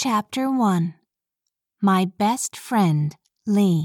Chapter 1. My Best Friend, Lee.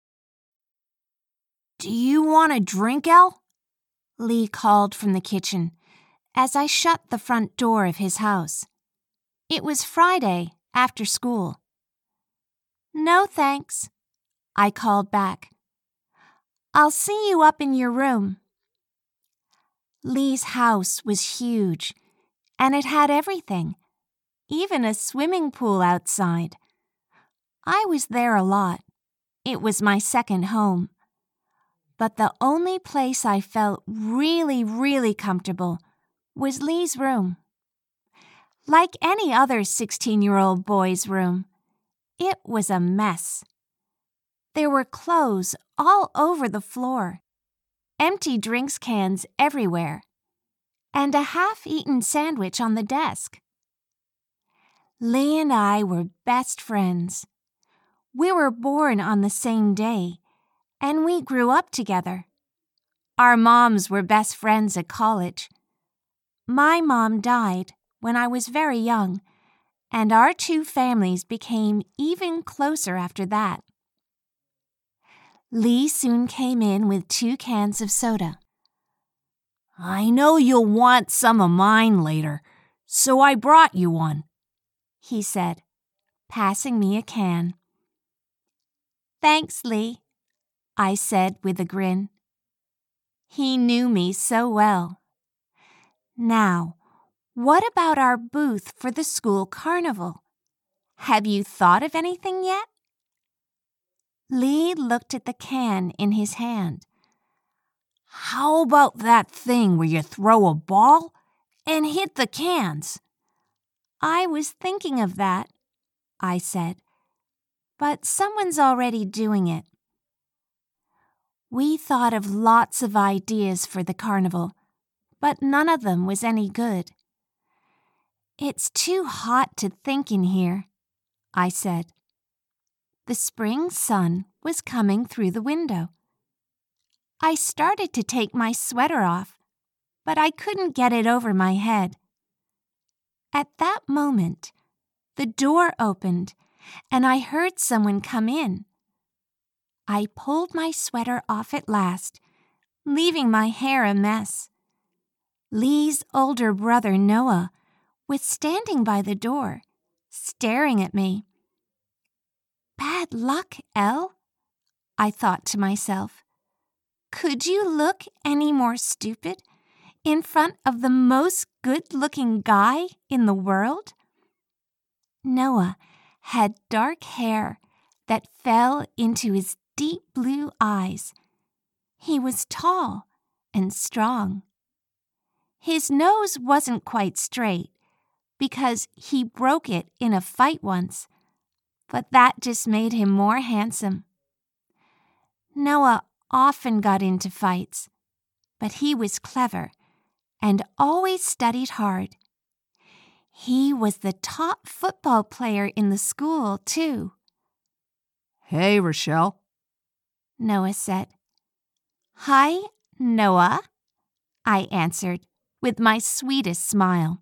"Do you want a drink, El?" Lee called from the kitchen as I shut the front door of his house. It was Friday, after school. "No, thanks," I called back. "I'll see you up in your room." Lee's house was huge, and it had everything, even a swimming pool outside. I was there a lot. It was my second home. But the only place I felt really comfortable was Lee's room. Like any other 16-year-old boy's room, it was a mess. There were clothes all over the floor, empty drinks cans everywhere, and a half-eaten sandwich on the desk. Lee and I were best friends. We were born on the same day, and we grew up together. Our moms were best friends at college. My mom died when I was very young, and our two families became even closer after that. Lee soon came in with 2 cans of soda. "I know you'll want some of mine later, so I brought you one," he said, passing me a can. "Thanks, Lee," I said with a grin. He knew me so well. "Now, what about our booth for the school carnival? Have you thought of anything yet?" Lee looked at the can in his hand. "How about that thing where you throw a ball and hit the cans?" "I was thinking of that," I said, "but someone's already doing it." We thought of lots of ideas for the carnival, but none of them was any good. "It's too hot to think in here," I said. The spring sun was coming through the window. I started to take my sweater off, but I couldn't get it over my head. At that moment, the door opened, and I heard someone come in. I pulled my sweater off at last, leaving my hair a mess. Lee's older brother, Noah, was standing by the door, staring at me. "Bad luck, El," I thought to myself. Could you look any more stupid in front of the most good-looking guy in the world? Noah had dark hair that fell into his deep blue eyes. He was tall and strong. His nose wasn't quite straight because he broke it in a fight once, but that just made him more handsome. Noah often got into fights, but he was clever and always studied hard. He was the top football player in the school, too. "Hey, Rochelle," Noah said. "Hi, Noah," I answered with my sweetest smile.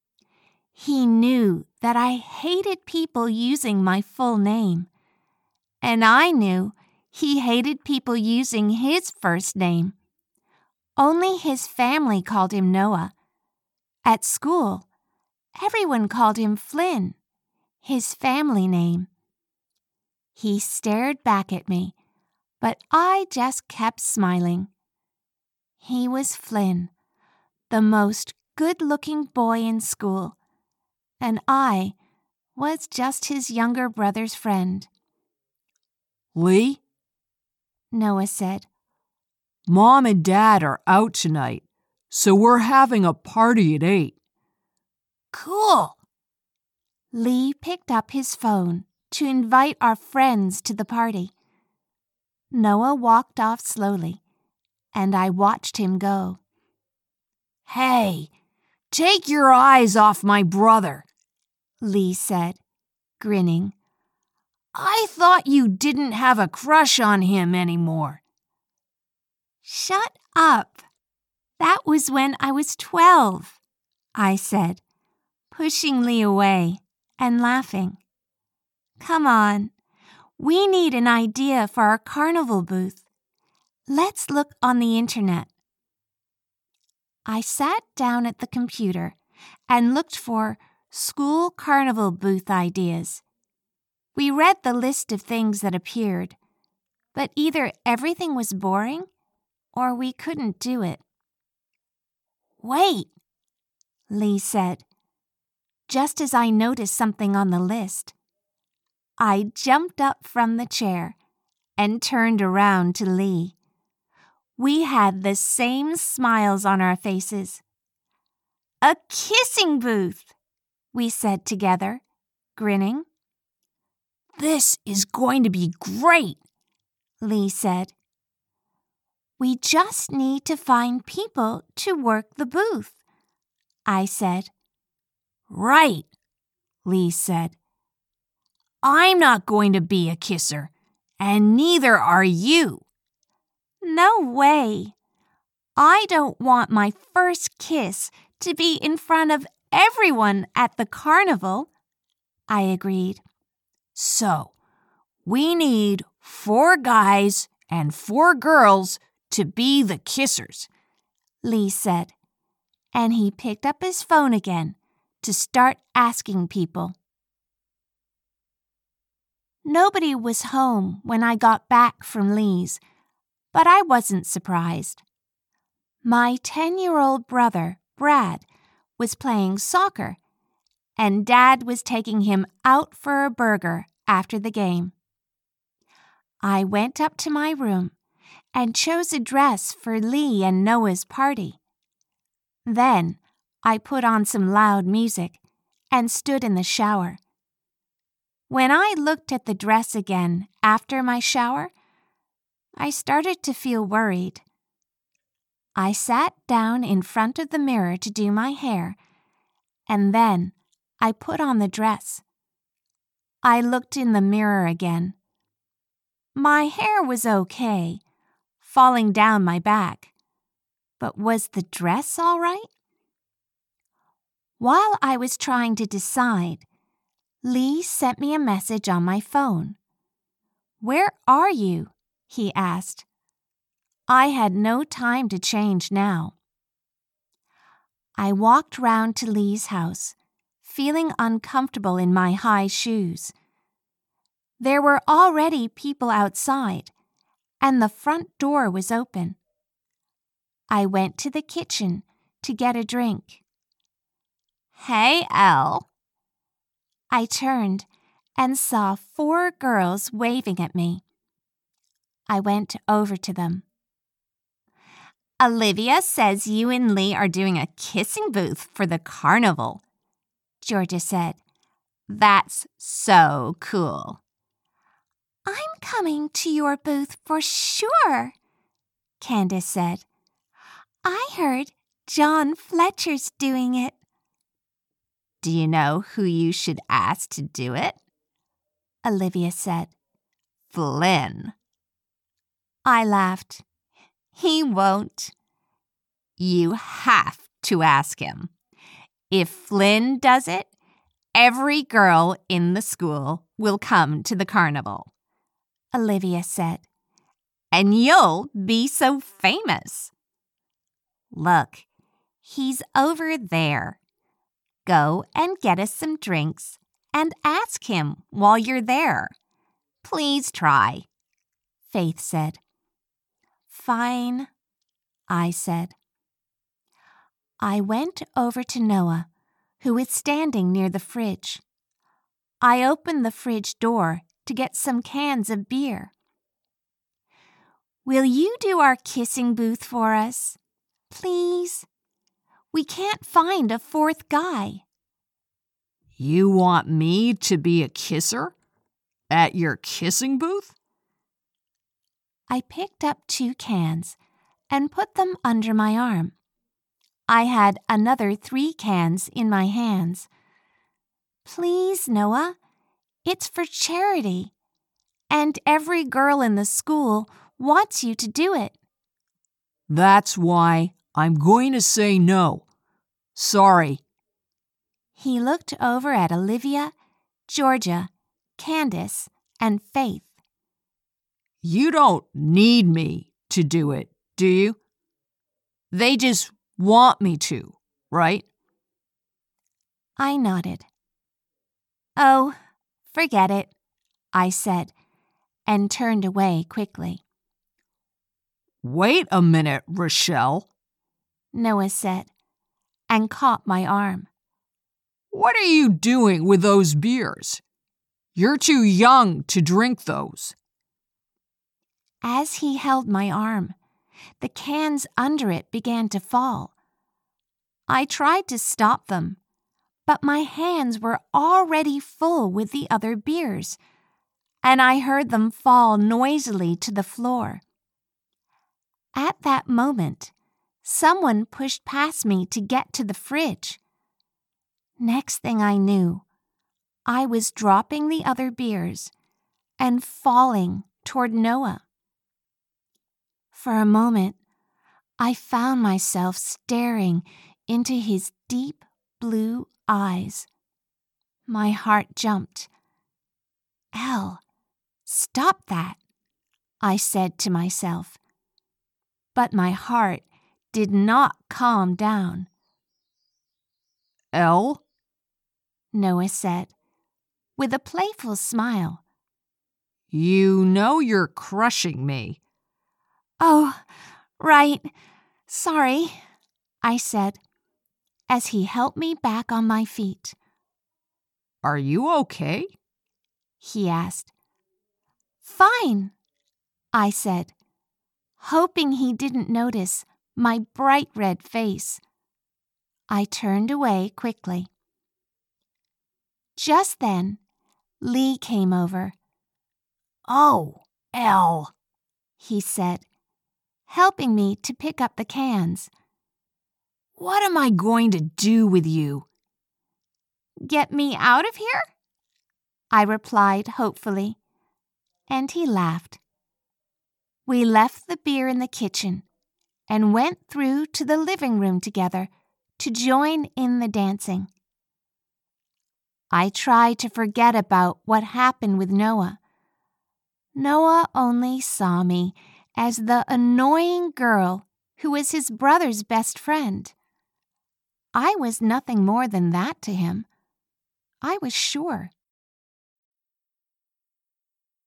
He knew that I hated people using my full name, and I knew he hated people using his first name. Only his family called him Noah. At school, everyone called him Flynn, his family name. He stared back at me, but I just kept smiling. He was Flynn, the most good-looking boy in school, and I was just his younger brother's friend. "Lee," Noah said. "Mom and Dad are out tonight, so we're having a party at 8. "Cool." Lee picked up his phone to invite our friends to the party. Noah walked off slowly, and I watched him go. "Hey, take your eyes off my brother," Lee said, grinning. "I thought you didn't have a crush on him anymore." "Shut up. That was when I was 12, I said, pushing Lee away and laughing. Come on, we need an idea for our carnival booth. Let's look on the internet. I sat down at the computer and looked for school carnival booth ideas. We read the list of things that appeared, but either everything was boring or we couldn't do it. Wait, Lee said, just as I noticed something on the list. I jumped up from the chair and turned around to Lee. We had the same smiles on our faces. A kissing booth, we said together, grinning. This is going to be great, Lee said. We just need to find people to work the booth, I said. Right, Lee said. I'm not going to be a kisser, and neither are you. No way. I don't want my first kiss to be in front of everyone at the carnival, I agreed. So, we need 4 guys and 4 girls to be the kissers, Lee said, and he picked up his phone again to start asking people. Nobody was home when I got back from Lee's, but I wasn't surprised. My 10-year-old brother, Brad, was playing soccer, and Dad was taking him out for a burger after the game. I went up to my room and chose a dress for Lee and Noah's party. Then I put on some loud music and stood in the shower. When I looked at the dress again after my shower, I started to feel worried. I sat down in front of the mirror to do my hair, and then I put on the dress. I looked in the mirror again. My hair was okay, falling down my back, but was the dress all right? While I was trying to decide, Lee sent me a message on my phone. "Where are you?" he asked. I had no time to change now. I walked round to Lee's house, feeling uncomfortable in my high shoes. There were already people outside, and the front door was open. I went to the kitchen to get a drink. "Hey, Elle." I turned and saw 4 girls waving at me. I went over to them. "Olivia says you and Lee are doing a kissing booth for the carnival," Georgia said. "That's so cool." "I'm coming to your booth for sure," Candace said. "I heard John Fletcher's doing it." "Do you know who you should ask to do it?" Olivia said. "Flynn." I laughed. "He won't." "You have to ask him. If Flynn does it, every girl in the school will come to the carnival," Olivia said. "And you'll be so famous." "Look, he's over there. Go and get us some drinks and ask him while you're there. Please try," Faith said. "Fine," I said. I went over to Noah, who was standing near the fridge. I opened the fridge door to get some cans of beer. "Will you do our kissing booth for us? Please? We can't find a 4th guy." You want me to be a kisser? At your kissing booth? I picked up 2 cans and put them under my arm. I had another 3 cans in my hands. "Please, Noah, it's for charity, and every girl in the school wants you to do it." That's why I'm going to say no. Sorry. He looked over at Olivia Georgia, Candace, and Faith. You don't need me to do it, do you? They just want me to, right? I nodded. Oh, forget it, I said, and turned away quickly. Wait a minute, Rochelle, Noah said, and caught my arm. What are you doing with those beers? You're too young to drink those. As he held my arm, the cans under it began to fall. I tried to stop them, but my hands were already full with the other beers, and I heard them fall noisily to the floor. At that moment, someone pushed past me to get to the fridge. Next thing I knew, I was dropping the other beers and falling toward Noah. For a moment, I found myself staring into his deep blue eyes. My heart jumped. Elle, stop that, I said to myself. But my heart did not calm down. Elle? Noah said, with a playful smile. You know you're crushing me. Oh, right. Sorry, I said, as he helped me back on my feet. Are you okay? He asked. Fine, I said, hoping he didn't notice my bright red face. I turned away quickly. Just then, Lee came over. Oh, Elle, he said, helping me to pick up the cans. What am I going to do with you? Get me out of here? I replied hopefully, and he laughed. We left the beer in the kitchen and went through to the living room together to join in the dancing. I tried to forget about what happened with Noah. Noah only saw me as the annoying girl who was his brother's best friend. I was nothing more than that to him. I was sure.